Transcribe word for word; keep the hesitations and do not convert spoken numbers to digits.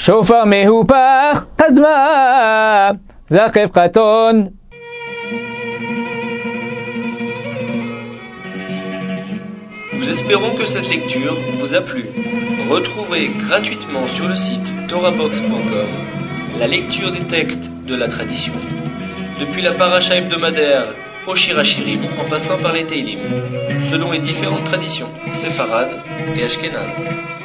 שופר מהופך, קדמה, זכב קטון. Nous espérons que cette lecture vous a plu. Retrouvez gratuitement sur le site torahbox point com la lecture des textes de la tradition, depuis la paracha hebdomadaire au Shirachirim en passant par les Teilim, selon les différentes traditions séfarades et ashkénazes.